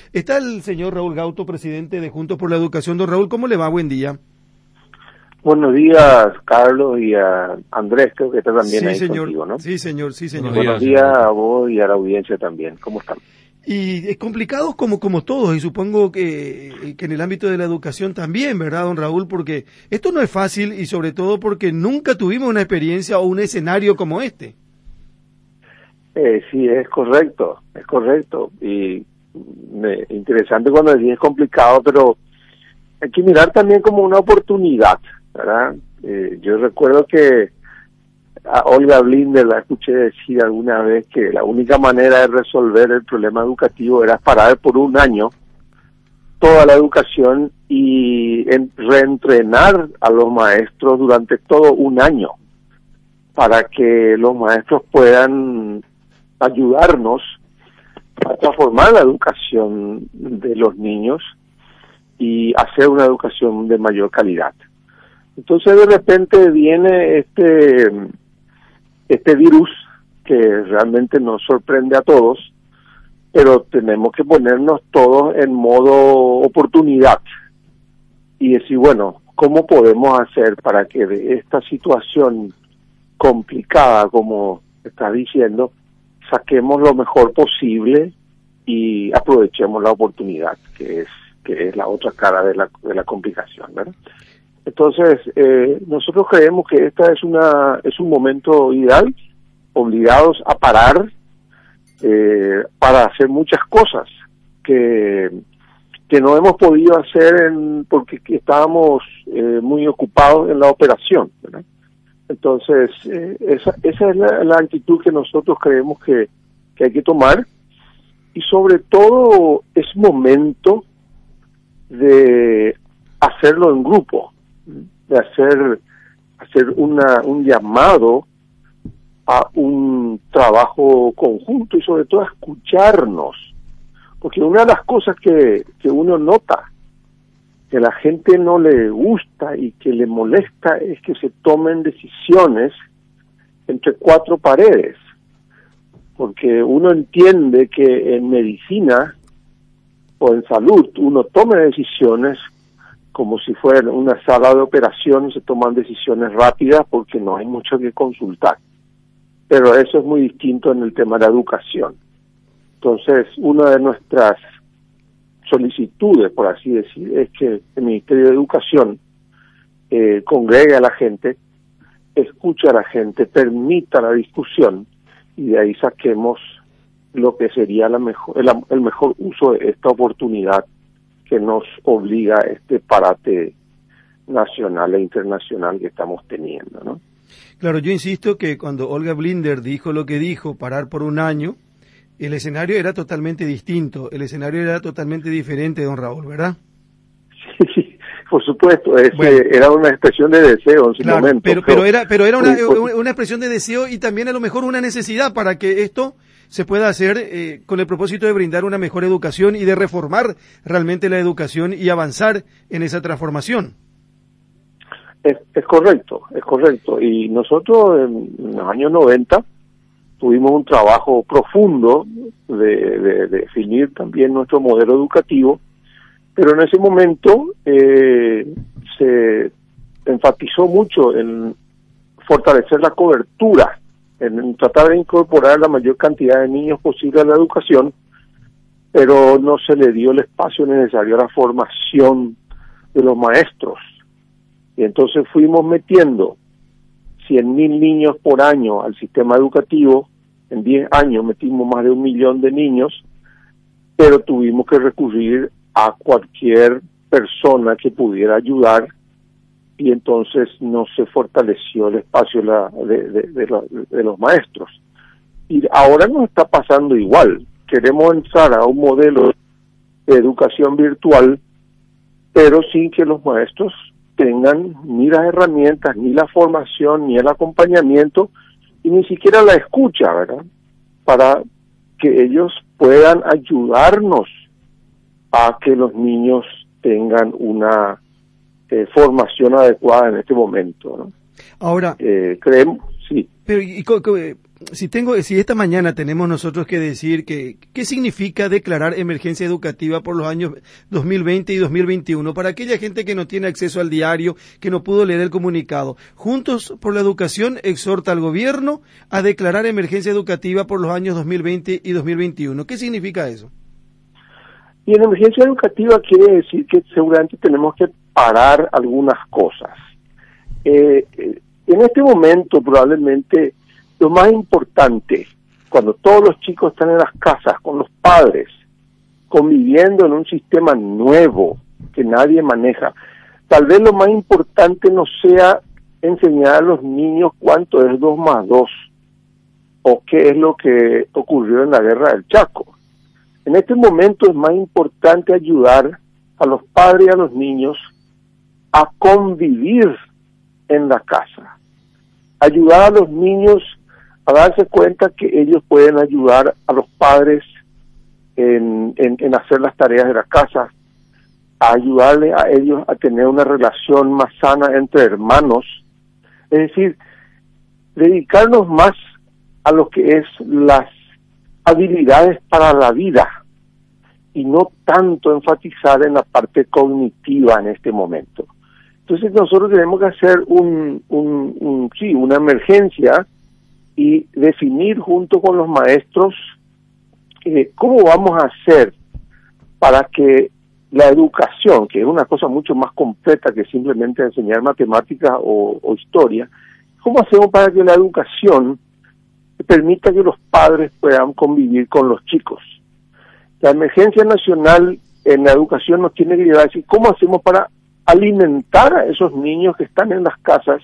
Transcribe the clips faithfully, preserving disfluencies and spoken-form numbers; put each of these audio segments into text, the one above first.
Está el señor Raúl Gauto, presidente de Juntos por la Educación. Don Raúl, ¿cómo le va? Buen día. Buenos días, Carlos, y a Andrés, creo que está también sí, ahí señor. contigo, ¿no? Sí, señor, sí, señor. Buenos días, Buenos días a vos y a la audiencia también. ¿Cómo están? Y es complicado como, como todos, y supongo que, que en el ámbito de la educación también, ¿verdad, don Raúl? Porque esto no es fácil y sobre todo porque nunca tuvimos una experiencia o un escenario como este. Eh, sí, es correcto, es correcto. Y me, interesante cuando decís es complicado, pero hay que mirar también como una oportunidad, ¿verdad? Eh, yo recuerdo que a Olga Blinder la escuché decir alguna vez que la única manera de resolver el problema educativo era parar por un año toda la educación y en, reentrenar a los maestros durante todo un año para que los maestros puedan ayudarnos a transformar la educación de los niños y hacer una educación de mayor calidad. Entonces de repente viene este este virus que realmente nos sorprende a todos, pero tenemos que ponernos todos en modo oportunidad y decir, bueno, ¿cómo podemos hacer para que de esta situación complicada, como estás diciendo, saquemos lo mejor posible y aprovechemos la oportunidad, que es que es la otra cara de la de la complicación, ¿verdad? Entonces, eh, nosotros creemos que esta es una es un momento ideal, obligados a parar eh, para hacer muchas cosas que que no hemos podido hacer en, porque estábamos eh, muy ocupados en la operación, ¿verdad? Entonces, eh, esa esa es la, la actitud que nosotros creemos que, que hay que tomar, y sobre todo es momento de hacerlo en grupo, de hacer hacer una un llamado a un trabajo conjunto y sobre todo a escucharnos, porque una de las cosas que, que uno nota que a la gente no le gusta y que le molesta es que se tomen decisiones entre cuatro paredes, porque uno entiende que en medicina o en salud uno toma decisiones como si fuera una sala de operaciones, se toman decisiones rápidas porque no hay mucho que consultar. Pero eso es muy distinto en el tema de la educación. Entonces, una de nuestras solicitudes, por así decir, es que el Ministerio de Educación eh, congregue a la gente, escuche a la gente, permita la discusión y de ahí saquemos lo que sería la mejor, el, el mejor uso de esta oportunidad que nos obliga a este parate nacional e internacional que estamos teniendo, ¿no? Claro, yo insisto que cuando Olga Blinder dijo lo que dijo, parar por un año, el escenario era totalmente distinto, el escenario era totalmente diferente, don Raúl, ¿verdad? Sí, sí, por supuesto, ese bueno, era una expresión de deseo en su claro, momento. Pero, pero era, pero era una, pues, pues, una expresión de deseo y también a lo mejor una necesidad para que esto se pueda hacer eh, con el propósito de brindar una mejor educación y de reformar realmente la educación y avanzar en esa transformación. Es, es correcto, es correcto. Y nosotros en, en los años noventa tuvimos un trabajo profundo de, de, de definir también nuestro modelo educativo, pero en ese momento eh, se enfatizó mucho en fortalecer la cobertura, en, en tratar de incorporar la mayor cantidad de niños posible a la educación, pero no se le dio el espacio necesario a la formación de los maestros. Y entonces fuimos metiendo cien mil niños por año al sistema educativo. En diez años metimos más de un millón de niños, pero tuvimos que recurrir a cualquier persona que pudiera ayudar y entonces no se fortaleció el espacio de, la, de, de, de, la, de los maestros. Y ahora nos está pasando igual. Queremos entrar a un modelo de educación virtual, pero sin que los maestros tengan ni las herramientas, ni la formación, ni el acompañamiento, y ni siquiera la escucha, ¿verdad? Para que ellos puedan ayudarnos a que los niños tengan una eh, formación adecuada en este momento, ¿no? Ahora, eh, creemos, sí. Pero, y, si tengo, si esta mañana tenemos nosotros que decir que, ¿qué significa declarar emergencia educativa por los años dos mil veinte y dos mil veintiuno? Para aquella gente que no tiene acceso al diario, que no pudo leer el comunicado. Juntos por la Educación exhorta al gobierno a declarar emergencia educativa por los años dos mil veinte y dos mil veintiuno. ¿Qué significa eso? Y en emergencia educativa quiere decir que seguramente tenemos que parar algunas cosas. Eh, en este momento probablemente lo más importante, cuando todos los chicos están en las casas con los padres, conviviendo en un sistema nuevo que nadie maneja, tal vez lo más importante no sea enseñar a los niños cuánto es dos más dos o qué es lo que ocurrió en la guerra del Chaco. En este momento es más importante ayudar a los padres y a los niños a convivir en la casa, ayudar a los niños a darse cuenta que ellos pueden ayudar a los padres en, en, en hacer las tareas de la casa, a ayudarle a ellos a tener una relación más sana entre hermanos, es decir, dedicarnos más a lo que es las habilidades para la vida y no tanto enfatizar en la parte cognitiva en este momento. Entonces nosotros tenemos que hacer un, un, un sí, una emergencia y definir junto con los maestros eh, cómo vamos a hacer para que la educación, que es una cosa mucho más completa que simplemente enseñar matemáticas o, o historia, cómo hacemos para que la educación permita que los padres puedan convivir con los chicos. La emergencia nacional en la educación nos tiene que llevar a decir cómo hacemos para alimentar a esos niños que están en las casas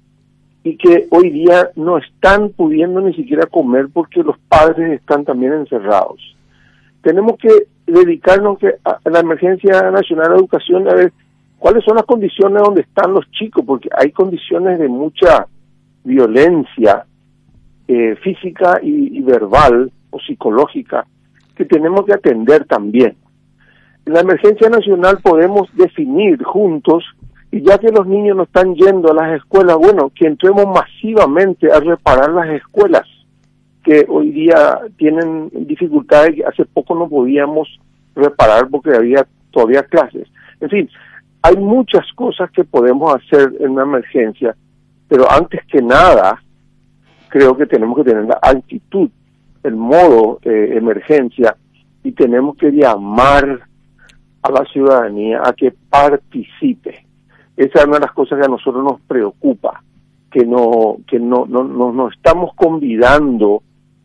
y que hoy día no están pudiendo ni siquiera comer porque los padres están también encerrados. Tenemos que dedicarnos que a la emergencia nacional de educación a ver cuáles son las condiciones donde están los chicos, porque hay condiciones de mucha violencia eh, física y, y verbal o psicológica que tenemos que atender también. En la emergencia nacional podemos definir juntos, y ya que los niños no están yendo a las escuelas, bueno, que entremos masivamente a reparar las escuelas, que hoy día tienen dificultades que hace poco no podíamos reparar porque había todavía clases. En fin, hay muchas cosas que podemos hacer en una emergencia, pero antes que nada, creo que tenemos que tener la actitud, el modo eh, emergencia, y tenemos que llamar a la ciudadanía a que participe. Esa es una de las cosas que a nosotros nos preocupa, que no que no no, no, no estamos convidando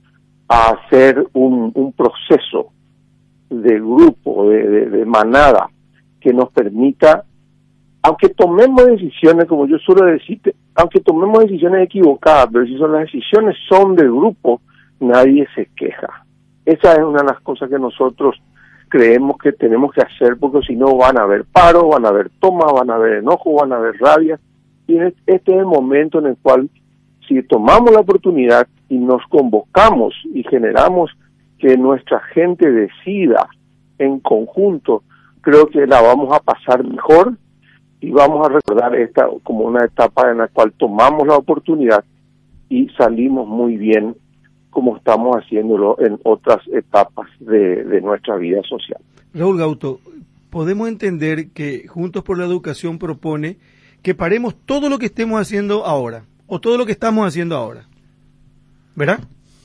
a hacer un, un proceso de grupo, de, de, de manada, que nos permita, aunque tomemos decisiones, como yo suelo decirte, aunque tomemos decisiones equivocadas, pero si son las decisiones son de grupo, nadie se queja. Esa es una de las cosas que nosotros creemos que tenemos que hacer, porque si no van a haber paro, van a haber tomas, van a haber enojo, van a haber rabia, y este es el momento en el cual, si tomamos la oportunidad y nos convocamos y generamos que nuestra gente decida en conjunto, creo que la vamos a pasar mejor y vamos a recordar esta como una etapa en la cual tomamos la oportunidad y salimos muy bien, como estamos haciéndolo en otras etapas de, de nuestra vida social. Raúl Gauto, podemos entender que Juntos por la Educación propone que paremos todo lo que estemos haciendo ahora, o todo lo que estamos haciendo ahora, ¿verdad?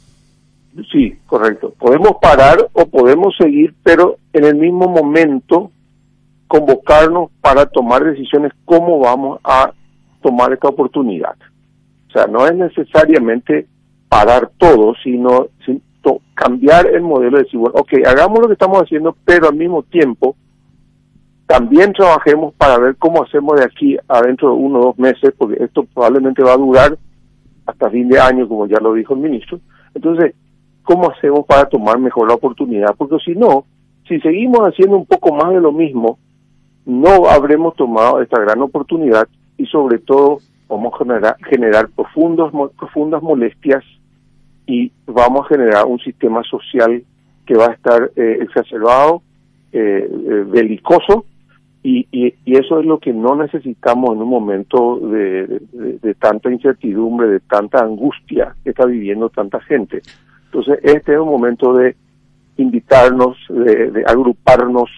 Sí, correcto. Podemos parar o podemos seguir, pero en el mismo momento convocarnos para tomar decisiones cómo vamos a tomar esta oportunidad. O sea, no es necesariamente parar todo, sino, sino cambiar el modelo de decir, bueno, ok, hagamos lo que estamos haciendo, pero al mismo tiempo también trabajemos para ver cómo hacemos de aquí a dentro de uno o dos meses, porque esto probablemente va a durar hasta fin de año, como ya lo dijo el ministro. Entonces, ¿cómo hacemos para tomar mejor la oportunidad? Porque si no, si seguimos haciendo un poco más de lo mismo, no habremos tomado esta gran oportunidad y sobre todo vamos a generar, generar profundos, profundas molestias y vamos a generar un sistema social que va a estar eh, exacerbado, eh, eh, belicoso, Y, y, y eso es lo que no necesitamos en un momento de, de, de tanta incertidumbre, de tanta angustia que está viviendo tanta gente. Entonces, este es un momento de invitarnos, de, de agruparnos,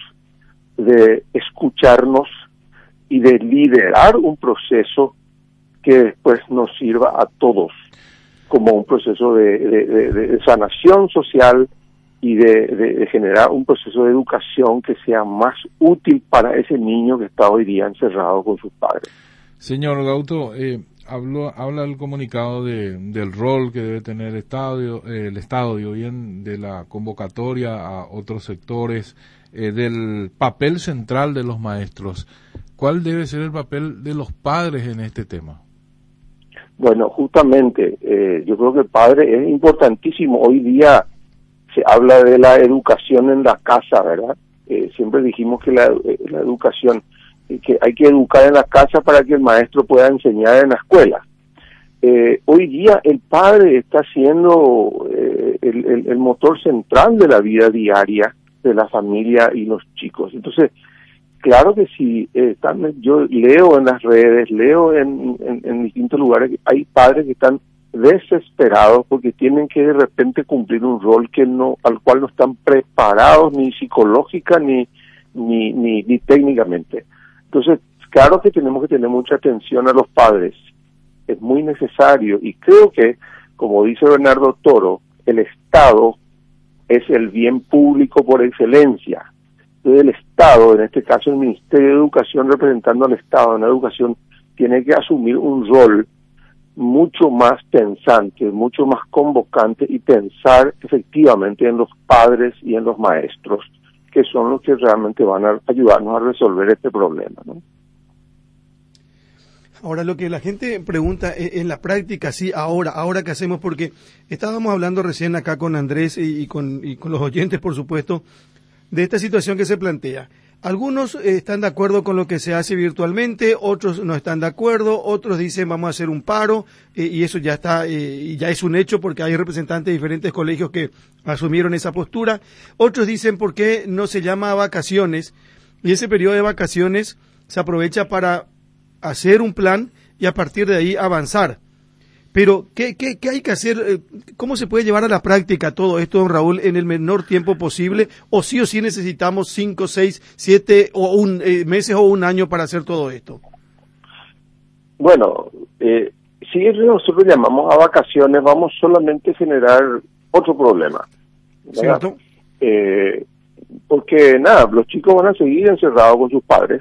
de escucharnos y de liderar un proceso que después nos sirva a todos como un proceso de, de, de, de sanación social y de, de, de generar un proceso de educación que sea más útil para ese niño que está hoy día encerrado con sus padres. Señor Gauto, eh, hablo, habla el comunicado de, del rol que debe tener el Estado, eh, el Estado, digo bien, de la convocatoria a otros sectores, eh, del papel central de los maestros. ¿Cuál debe ser el papel de los padres en este tema? Bueno, justamente, eh, yo creo que el padre es importantísimo. Hoy día se habla de la educación en la casa, ¿verdad? Eh, siempre dijimos que la, eh, la educación, eh, que hay que educar en la casa para que el maestro pueda enseñar en la escuela. Eh, hoy día el padre está siendo eh, el, el, el motor central de la vida diaria de la familia y los chicos. Entonces, claro que sí, eh, también yo leo en las redes, leo en, en, en distintos lugares, que hay padres que están desesperados porque tienen que de repente cumplir un rol que no, al cual no están preparados ni psicológica ni, ni, ni, ni técnicamente. Entonces, claro que tenemos que tener mucha atención a los padres, es muy necesario, y creo que, como dice Bernardo Toro, el Estado es el bien público por excelencia. Entonces, el Estado, en este caso el Ministerio de Educación representando al Estado en la educación, tiene que asumir un rol mucho más pensante, mucho más convocante y pensar efectivamente en los padres y en los maestros, que son los que realmente van a ayudarnos a resolver este problema, ¿no? Ahora, lo que la gente pregunta en la práctica, sí, ahora, ahora qué hacemos, porque estábamos hablando recién acá con Andrés y, y, con, y con los oyentes, por supuesto, de esta situación que se plantea. Algunos eh, están de acuerdo con lo que se hace virtualmente, otros no están de acuerdo, otros dicen vamos a hacer un paro, eh, y eso ya está, eh, ya es un hecho porque hay representantes de diferentes colegios que asumieron esa postura. Otros dicen por qué no se llama vacaciones, y ese periodo de vacaciones se aprovecha para hacer un plan y a partir de ahí avanzar. Pero, ¿qué, qué, qué hay que hacer? ¿Cómo se puede llevar a la práctica todo esto, don Raúl, en el menor tiempo posible? ¿O sí o sí necesitamos cinco, seis, siete o un, eh, meses o un año para hacer todo esto? Bueno, eh, si nosotros llamamos a vacaciones, vamos solamente a generar otro problema, ¿verdad? ¿Cierto? Eh, porque, nada, los chicos van a seguir encerrados con sus padres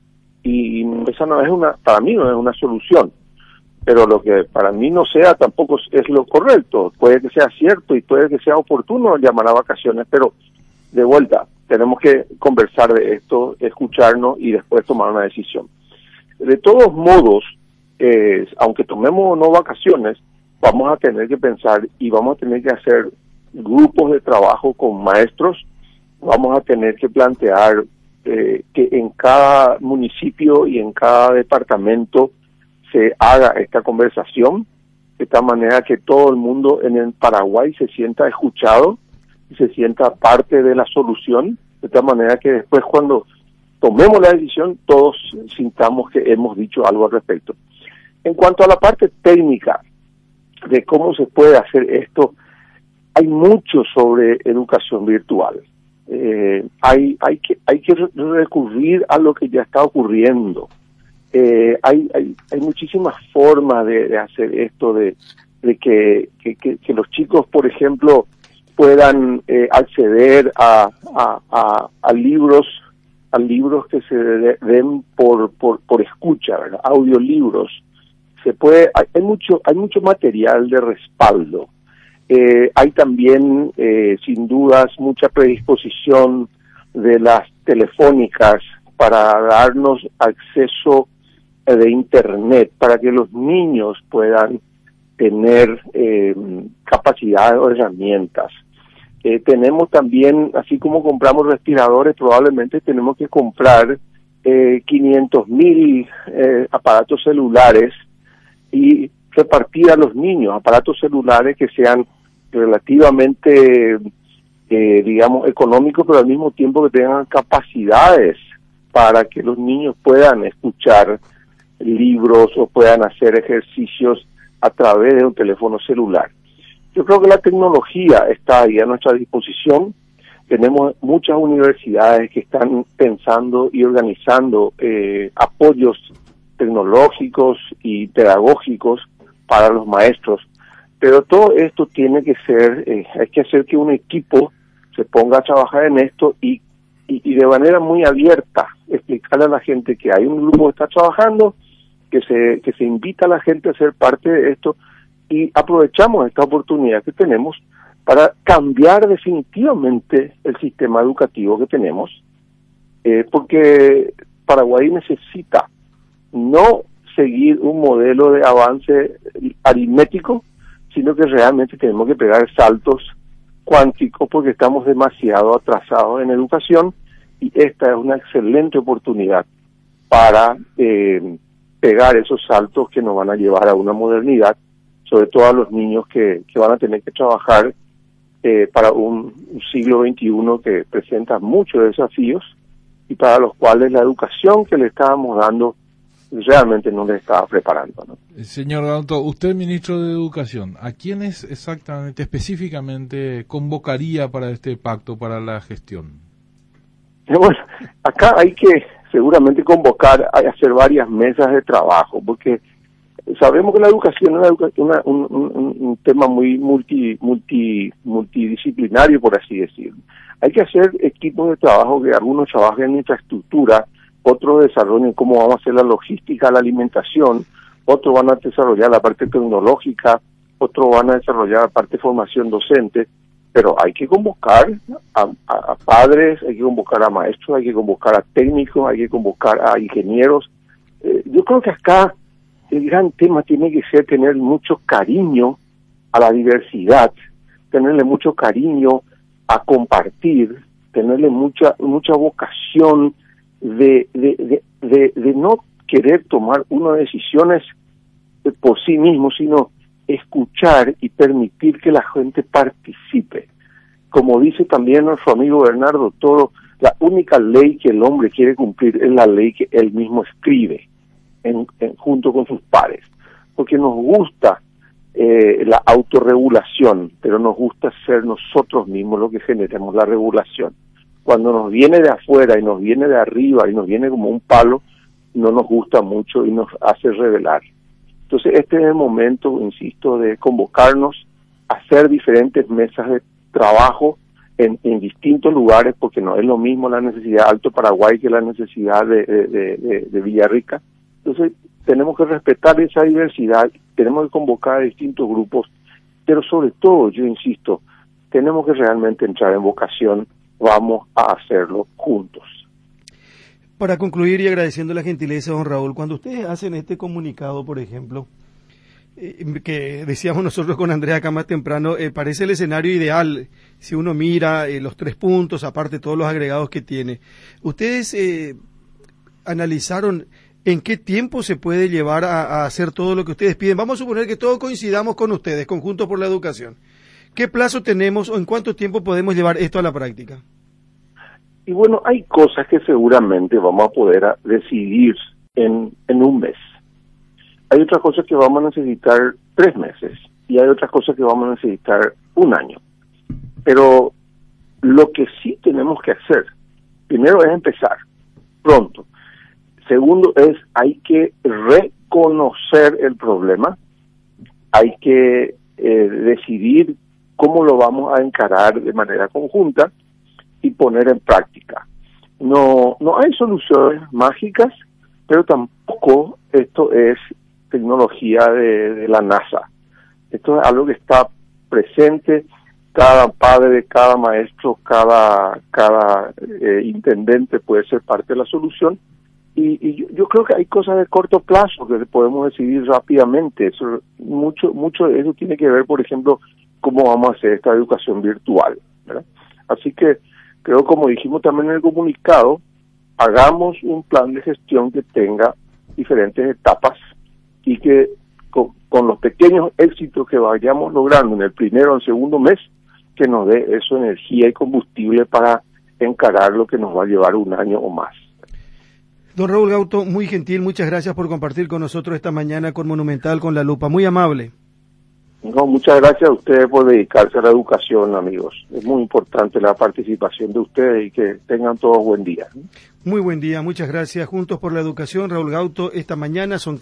y esa no es una, para mí no es una solución. Pero lo que para mí no sea tampoco es lo correcto. Puede que sea cierto y puede que sea oportuno llamar a vacaciones, pero de vuelta, tenemos que conversar de esto, escucharnos y después tomar una decisión. De todos modos, eh, aunque tomemos o no vacaciones, vamos a tener que pensar y vamos a tener que hacer grupos de trabajo con maestros, vamos a tener que plantear eh, que en cada municipio y en cada departamento se haga esta conversación, de tal manera que todo el mundo en el Paraguay se sienta escuchado y se sienta parte de la solución, de tal manera que después cuando tomemos la decisión todos sintamos que hemos dicho algo al respecto. En cuanto a la parte técnica de cómo se puede hacer esto, hay mucho sobre educación virtual. Eh, hay, hay que, hay que recurrir a lo que ya está ocurriendo. Eh, hay, hay hay muchísimas formas de, de hacer esto, de, de que, que, que, que los chicos, por ejemplo, puedan eh, acceder a, a, a, a libros a libros que se den por por por escucha, ¿verdad? Audiolibros. Se puede, hay, hay mucho hay mucho material de respaldo. Eh, hay también, eh, sin dudas, mucha predisposición de las telefónicas para darnos acceso de Internet, para que los niños puedan tener eh, capacidades o herramientas. Eh, tenemos también, así como compramos respiradores, probablemente tenemos que comprar eh, quinientos mil eh, aparatos celulares y repartir a los niños aparatos celulares que sean relativamente, eh, digamos, económicos, pero al mismo tiempo que tengan capacidades para que los niños puedan escuchar libros o puedan hacer ejercicios a través de un teléfono celular. Yo creo que la tecnología está ahí a nuestra disposición. Tenemos muchas universidades que están pensando y organizando eh, apoyos tecnológicos y pedagógicos para los maestros, pero todo esto tiene que ser, eh, hay que hacer que un equipo se ponga a trabajar en esto y, y, y de manera muy abierta explicarle a la gente que hay un grupo que está trabajando, que se que se invita a la gente a ser parte de esto y aprovechamos esta oportunidad que tenemos para cambiar definitivamente el sistema educativo que tenemos, eh, porque Paraguay necesita no seguir un modelo de avance aritmético, sino que realmente tenemos que pegar saltos cuánticos porque estamos demasiado atrasados en educación y esta es una excelente oportunidad para eh, pegar esos saltos que nos van a llevar a una modernidad, sobre todo a los niños que, que van a tener que trabajar eh, para un, un siglo veintiuno que presenta muchos desafíos y para los cuales la educación que le estábamos dando realmente no le estaba preparando, ¿no? Señor Gauto, usted, ministro de Educación, ¿a quiénes exactamente, específicamente, convocaría para este pacto para la gestión? Bueno, acá hay que seguramente convocar, hay hacer varias mesas de trabajo, porque sabemos que la educación es una, educa una, un, un, un tema muy multi, multi, multidisciplinario, por así decirlo. Hay que hacer equipos de trabajo que algunos trabajen en infraestructura, otros desarrollen cómo vamos a hacer la logística, la alimentación, otros van a desarrollar la parte tecnológica, otros van a desarrollar la parte de formación docente, pero hay que convocar a, a, a padres, hay que convocar a maestros, hay que convocar a técnicos, hay que convocar a ingenieros. Eh, yo creo que acá el gran tema tiene que ser tener mucho cariño a la diversidad, tenerle mucho cariño a compartir, tenerle mucha mucha vocación de de, de, de, de no querer tomar unas decisiones por sí mismo, sino escuchar y permitir que la gente participe. Como dice también nuestro amigo Bernardo Toro, la única ley que el hombre quiere cumplir es la ley que él mismo escribe en, en, junto con sus pares, porque nos gusta eh, la autorregulación, pero nos gusta ser nosotros mismos los que generemos la regulación. Cuando nos viene de afuera y nos viene de arriba y nos viene como un palo, no nos gusta mucho y nos hace rebelar. Entonces este es el momento, insisto, de convocarnos a hacer diferentes mesas de trabajo en, en distintos lugares, porque no es lo mismo la necesidad de Alto Paraguay que la necesidad de, de, de, de Villarrica. Entonces tenemos que respetar esa diversidad, tenemos que convocar a distintos grupos, pero sobre todo, yo insisto, tenemos que realmente entrar en vocación, vamos a hacerlo juntos. Para concluir y agradeciendo la gentileza, don Raúl, cuando ustedes hacen este comunicado, por ejemplo, eh, que decíamos nosotros con Andrea acá más temprano, eh, parece el escenario ideal, si uno mira eh, los tres puntos, aparte todos los agregados que tiene. ¿Ustedes eh, analizaron en qué tiempo se puede llevar a, a hacer todo lo que ustedes piden? Vamos a suponer que todos coincidamos con ustedes, Conjuntos por la Educación. ¿Qué plazo tenemos o en cuánto tiempo podemos llevar esto a la práctica? Y bueno, hay cosas que seguramente vamos a poder a decidir en, en un mes. Hay otras cosas que vamos a necesitar tres meses y hay otras cosas que vamos a necesitar un año. Pero lo que sí tenemos que hacer, primero es empezar pronto. Segundo es, hay que reconocer el problema, hay que eh, decidir cómo lo vamos a encarar de manera conjunta y poner en práctica. No no hay soluciones mágicas, pero tampoco esto es tecnología de, de la NASA. Esto es algo que está presente, cada padre, cada maestro, cada cada eh, intendente puede ser parte de la solución, y, y yo, yo creo que hay cosas de corto plazo que podemos decidir rápidamente. Eso, mucho mucho de eso tiene que ver, por ejemplo, cómo vamos a hacer esta educación virtual, ¿verdad? Así que creo, como dijimos también en el comunicado, hagamos un plan de gestión que tenga diferentes etapas y que con, con los pequeños éxitos que vayamos logrando en el primero o el segundo mes, que nos dé eso energía y combustible para encarar lo que nos va a llevar un año o más. Don Raúl Gauto, muy gentil, muchas gracias por compartir con nosotros esta mañana con Monumental, con La Lupa, muy amable. No, muchas gracias a ustedes por dedicarse a la educación, amigos. Es muy importante la participación de ustedes y que tengan todos buen día. Muy buen día, muchas gracias. Juntos por la Educación, Raúl Gauto, esta mañana son